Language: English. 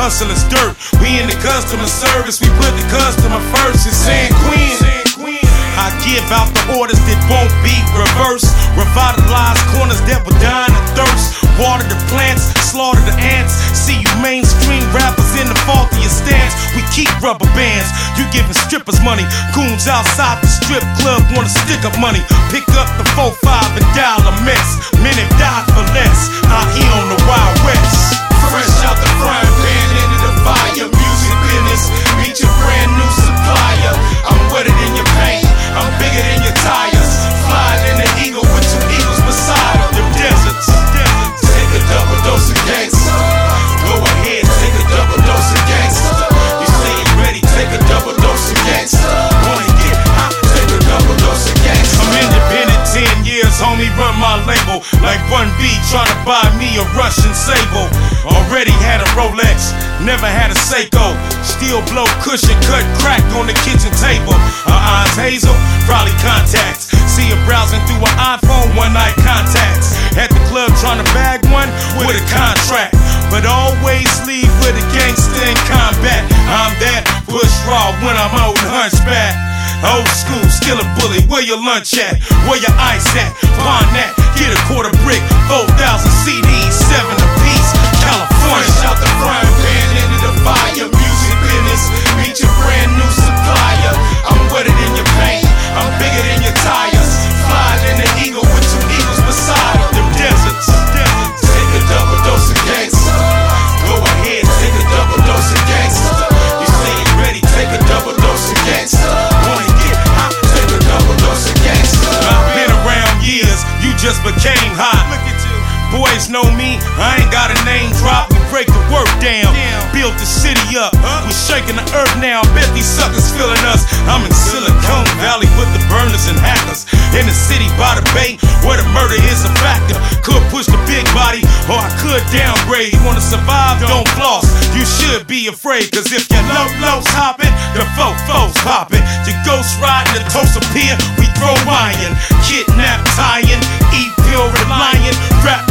hustlers dirt. We in the customer service, we put the customer first. It's San Queen. I give out the orders that won't be reversed. Revitalize corners that were dying of thirst. Water the plants, slaughter the ants. See you mainstream rappers in the fault of your stance. We keep rubber bands, you giving strippers money. Goons outside the strip club wanna stick up money. Pick up the 4-5 and dial a mess. Men have died for less out here on the Wild West. Fresh out the frying pan into the fire. Music business, meet your brand new supplier. I'm wetter than your paint, I'm bigger than your tires. Flying in the eagle with 2 eagles beside them deserts. Take a double dose of gangsta. Go ahead, take a double dose of gangsta. You say you ready, take a double dose of gangsta. Wanna get hot, take a double dose of gangsta. I'm independent 10 years, homie, run my label. Like 1B trying to buy me a Russian Sable. Already had a Rolex, never had a Seiko. Still blow cushion, cut crack on the kitchen table. Her eyes hazel, probably contacts. See her browsing through an iPhone, one-night contacts. At the club trying to bag one with a contract. But always leave with a gangster in combat. I'm that push raw when I'm holding hunchback. Old school, still a bully, where your lunch at? Where your ice at? Find that, get a quarter brick, 4,000 CDs, 7 apiece. California, fresh out the frying pan into the fire. Music business, meet your brand new supplier. I'm wetter than your paint, I'm bigger than your tires. Flying in the eagle with 2 eagles beside them deserts. Take a double dose of gangsta. Go ahead, take a double dose of gangsta. You say you ready, take a double dose of gangsta. Wanna get hot, take a double dose of gangsta. I've been around years, you just became hot. Look at you. Boys know me, I ain't got a name drop. We break the work down, built the city up. We shaking the earth now, bet these suckers feeling us. I'm in Silicon Valley with the burners and hackers. In the city by the bay, where the murder is a factor. Could push the big body, or I could downgrade. You wanna survive, don't floss, you should be afraid. Cause if your low-low's hopping, the fofos popping. Your ghost riding the Tosa Pier, we throw iron. Kidnap, tying, eat pill, relying, rap